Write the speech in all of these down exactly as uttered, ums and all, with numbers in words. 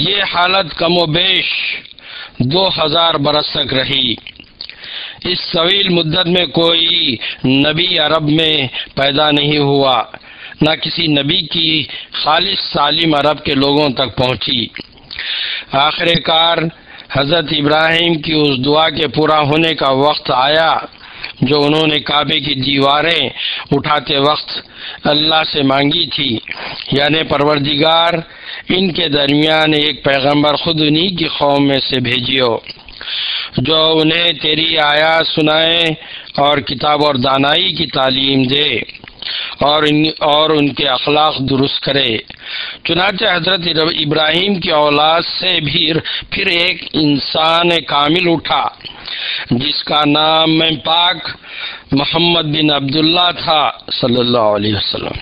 یہ حالت کم و بیش دو ہزار برس تک رہی۔ اس طویل مدت میں کوئی نبی عرب میں پیدا نہیں ہوا، نہ کسی نبی کی خالص تعلیم عرب کے لوگوں تک پہنچی۔ آخر کار حضرت ابراہیم کی اس دعا کے پورا ہونے کا وقت آیا جو انہوں نے کعبے کی دیواریں اٹھاتے وقت اللہ سے مانگی تھی، یعنی پروردگار ان کے درمیان ایک پیغمبر خود انہی کی قوم میں سے بھیجیو جو انہیں تیری آیات سنائے اور کتاب اور دانائی کی تعلیم دے اور ان اور ان کے اخلاق درست کرے۔ چنانچہ حضرت ابراہیم کی اولاد سے بھی پھر ایک انسان کامل اٹھا جس کا نام پاک محمد بن عبداللہ تھا صلی اللہ علیہ وسلم۔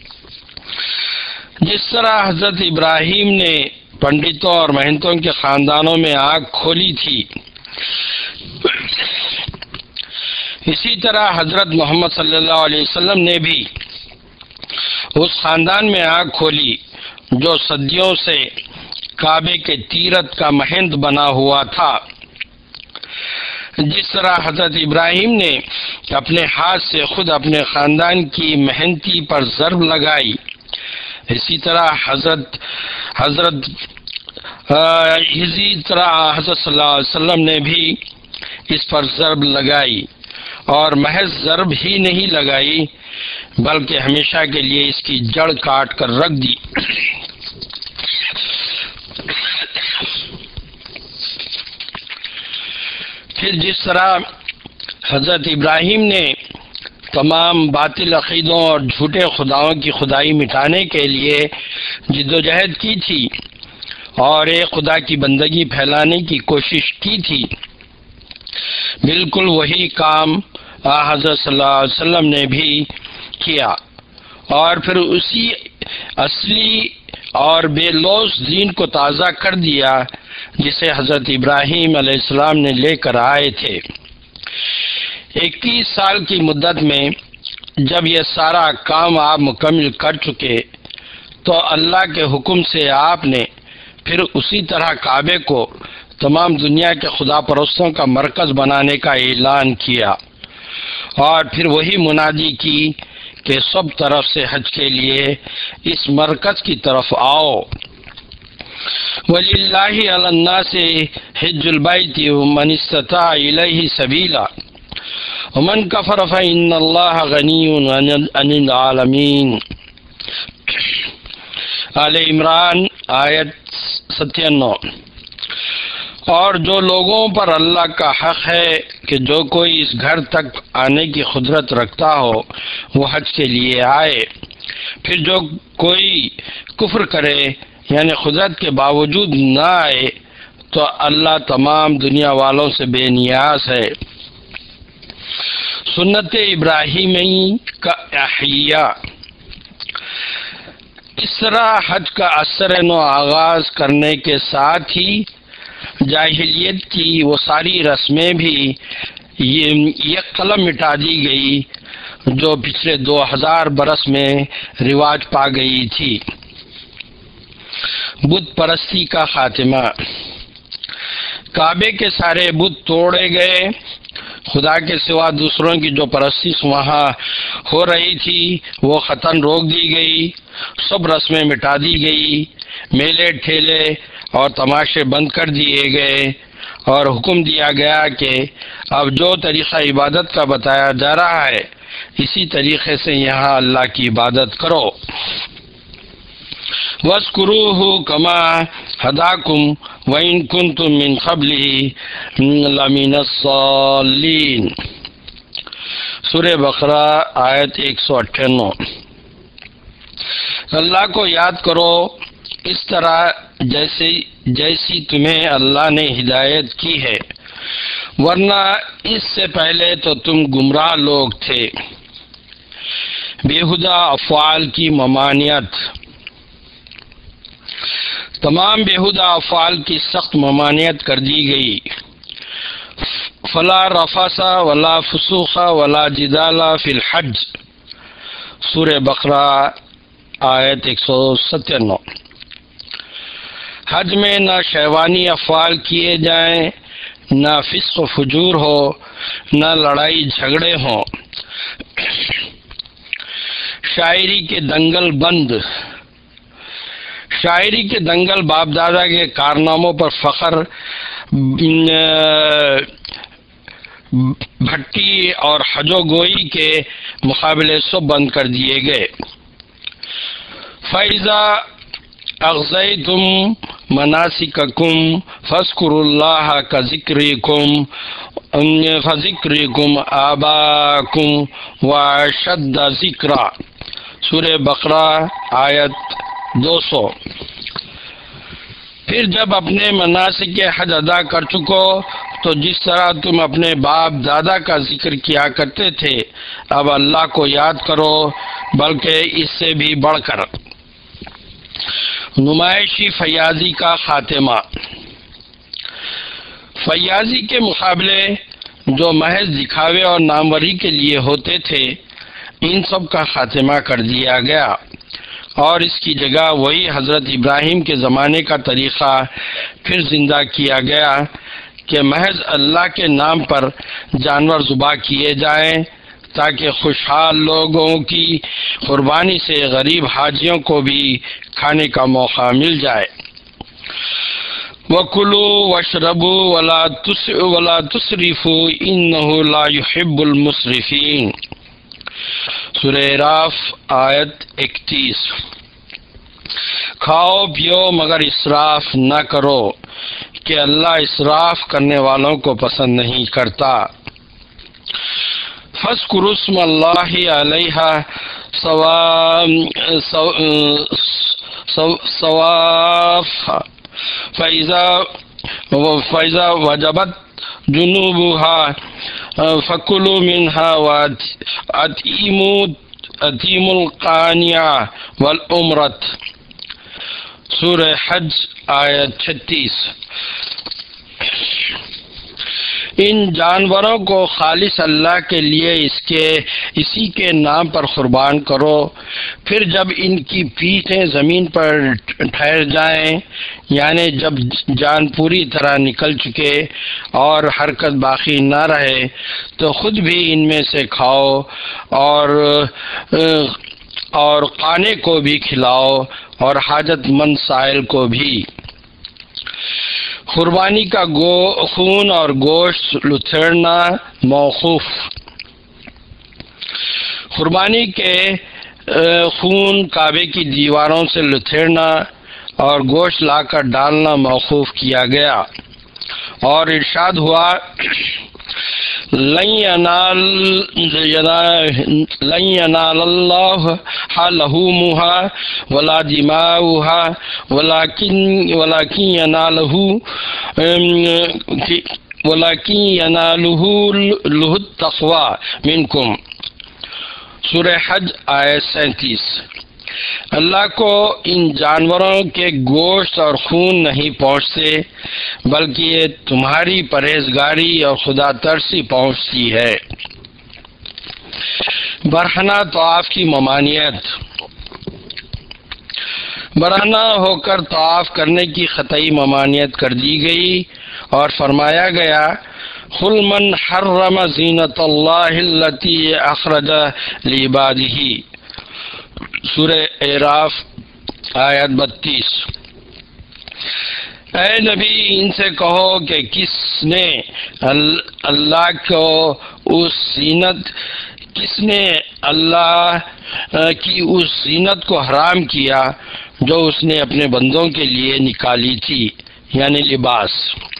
جس طرح حضرت ابراہیم نے پنڈتوں اور مہنتوں کے خاندانوں میں آنکھ کھولی تھی، اسی طرح حضرت محمد صلی اللہ علیہ وسلم نے بھی اس خاندان میں آنکھ کھولی جو صدیوں سے کعبے کے تیرت کا مہند بنا ہوا تھا۔ جس طرح حضرت ابراہیم نے اپنے ہاتھ سے خود اپنے خاندان کی محنتی پر ضرب لگائی، اسی طرح حضرت حضرت اسی طرح حضرت صلی اللہ علیہ وسلم نے بھی اس پر ضرب لگائی، اور محض ضرب ہی نہیں لگائی بلکہ ہمیشہ کے لیے اس کی جڑ کاٹ کر رکھ دی۔ پھر جس طرح حضرت ابراہیم نے تمام باطل عقیدوں اور جھوٹے خداؤں کی خدائی مٹانے کے لیے جد و جہد کی تھی اور ایک خدا کی بندگی پھیلانے کی کوشش کی تھی، بالکل وہی کام حضرت صلی اللہ علیہ وسلم نے بھی کیا، اور پھر اسی اصلی اور بے لوث دین کو تازہ کر دیا جسے حضرت ابراہیم علیہ السلام نے لے کر آئے تھے۔ اکیس سال کی مدت میں جب یہ سارا کام آپ مکمل کر چکے تو اللہ کے حکم سے آپ نے پھر اسی طرح کعبے کو تمام دنیا کے خدا پرستوں کا مرکز بنانے کا اعلان کیا، اور پھر وہی منادی کی کہ سب طرف سے حج کے لیے اس مرکز کی طرف آؤ۔ وَلِلَّهِ عَلَى النَّاسِ حِجُّ الْبَيْتِ وَمَنِ اسْتَطَاعَ إِلَيْهِ سَبِيلًا وَمَنْ كَفَرَ فَإِنَّ اللَّهَ غَنِيٌّ عَنِ الْعَالَمِينَ۔ آل عمران آیت ستانوے۔ اور جو لوگوں پر اللہ کا حق ہے کہ جو کوئی اس گھر تک آنے کی قدرت رکھتا ہو وہ حج کے لیے آئے، پھر جو کوئی کفر کرے یعنی قدرت کے باوجود نہ آئے تو اللہ تمام دنیا والوں سے بے نیاز ہے۔ سنت ابراہیمی کا احیاء۔ اس طرح حج کا اثر نو آغاز کرنے کے ساتھ ہی جاہلیت کی وہ ساری رسمیں بھی یہ قلم مٹا دی گئی جو پچھلے دو ہزار برس میں رواج پا گئی تھی۔ بت پرستی کا خاتمہ۔ کعبے کے سارے بت توڑے گئے، خدا کے سوا دوسروں کی جو پرستی وہاں ہو رہی تھی وہ ختم روک دی گئی، سب رسمیں مٹا دی گئی، میلے ٹھیلے اور تماشے بند کر دیے گئے، اور حکم دیا گیا کہ اب جو طریقہ عبادت کا بتایا جا رہا ہے اسی طریقے سے یہاں اللہ کی عبادت کرو۔ وَاذْكُرُوهُ كَمَا هَدَاكُمْ وَإِن كُنتُم مِّن قَبْلِهِ لَمِنَ الضَّالِّينَ۔ سورہ بقرہ آیت ایک سو اٹھانوے۔ اللہ کو یاد کرو اس طرح جیسی جیسی تمہیں اللہ نے ہدایت کی ہے، ورنہ اس سے پہلے تو تم گمراہ لوگ تھے۔ بےہودہ افعال کی ممانعت۔ تمام بےہودہ افعال کی سخت ممانعت کر دی گئی۔ فلا رفث ولا فسوق ولا جدال فی الحج۔ سورہ بقرہ آیت ایک سو ستانوے۔ حج میں نہ شیوانی افعال کیے جائیں، نہ فسق و فجور ہو، نہ لڑائی جھگڑے ہوں۔ شاعری کے دنگل بند، شاعری کے دنگل باپ دادا کے کارناموں پر فخر بھٹی اور حجو گوئی کے مقابلے سب بند کر دیے گئے۔ فَإِذَا أَغْزَيْتُمْ مَنَاسِكَكُمْ فَاذْكُرُوا اللَّهَ كَذِكْرِكُمْ فَذِكْرِكُمْ آبَاءَكُمْ وَأَشَدَّ ذِكْرًا، سورہ بقرہ آیت دو سو۔ پھر جب اپنے مناسک حج ادا کر چکو تو جس طرح تم اپنے باپ دادا کا ذکر کیا کرتے تھے اب اللہ کو یاد کرو، بلکہ اس سے بھی بڑھ کر۔ نمائشی فیاضی کا خاتمہ۔ فیاضی کے مقابلے جو محض دکھاوے اور ناموری کے لیے ہوتے تھے ان سب کا خاتمہ کر دیا گیا، اور اس کی جگہ وہی حضرت ابراہیم کے زمانے کا طریقہ پھر زندہ کیا گیا کہ محض اللہ کے نام پر جانور ذبح کیے جائیں تاکہ خوشحال لوگوں کی قربانی سے غریب حاجیوں کو بھی کھانے کا موقع مل جائے۔ وَكُلُوا وَاشْرَبُوا وَلَا وَلَا تُسْرِفُوا إِنَّهُ لَا يُحِبُّ الْمُسْرِفِينَ، سورہ اعراف آیت اکتیس۔ کھاؤ پیو مگر اسراف نہ کرو کہ اللہ اسراف کرنے والوں کو پسند نہیں کرتا۔ فَاذْكُرُوا اسْمَ اللَّهِ عَلَيْهَا صَوَافَّ فَإِذَا فَإِذَا وَجَبَتْ جُنُوبُهَا فَكُلُوا مِنْهَا وَأَطْعِمُوا الْقَانِعَ وَالْأُمْرَةَ، سورہ حج آیت چھتیس۔ ان جانوروں کو خالص اللہ کے لیے اس کے اسی کے نام پر قربان کرو، پھر جب ان کی پیٹھیں زمین پر ٹھہر جائیں، یعنی جب جان پوری طرح نکل چکے اور حرکت باقی نہ رہے تو خود بھی ان میں سے کھاؤ اور اور قانے کو بھی کھلاؤ اور حاجت مند سائل کو بھی۔ قربانی کا گو خون اور گوشت لتھڑنا موقوف۔ قربانی کے خون کعبے کی دیواروں سے لتھڑنا اور گوشت لا کر ڈالنا موقوف کیا گیا، اور ارشاد ہوا لن ینال لن ینال اللہ لحومها ولا دماؤها ولكن ولكن ینالہ ولكن ینالہ التقوی منکم، سورہ حج آیت سینتیس۔ اللہ کو ان جانوروں کے گوشت اور خون نہیں پہنچتے بلکہ یہ تمہاری پرہیزگاری اور خدا ترسی پہنچتی ہے۔ برہنہ طواف کی ممانعت۔ برہنہ ہو کر طواف کرنے کی قطعی ممانعت کر دی گئی اور فرمایا گیا قل من حرم زینۃ اللہ التی اخرج لعبادہ، سورہ اعراف آیت بتیس۔ اے نبی ان سے کہو کہ کس نے اللہ کو اس زینت کس نے اللہ کی اس زینت کو حرام کیا جو اس نے اپنے بندوں کے لیے نکالی تھی، یعنی لباس۔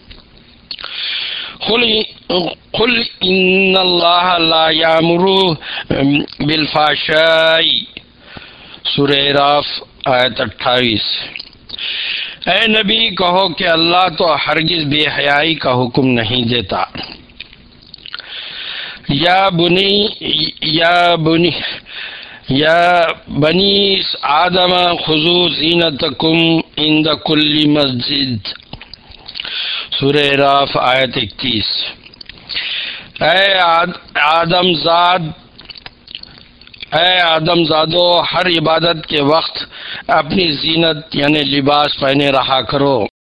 قل قل ان اللہ لا یامر بالفحشاء، سورہ اعراف آیت اٹھائیس۔ اے نبی کہو کہ اللہ تو ہرگز بے حیائی کا حکم نہیں دیتا۔ یا بنی یا بنی یا بنی آدم خذوا زینتکم عند کل مسجد، سورہ اعراف آیت اکتیس۔ اے آدم زاد اے آدم زادو، ہر عبادت کے وقت اپنی زینت یعنی لباس پہنے رہا کرو۔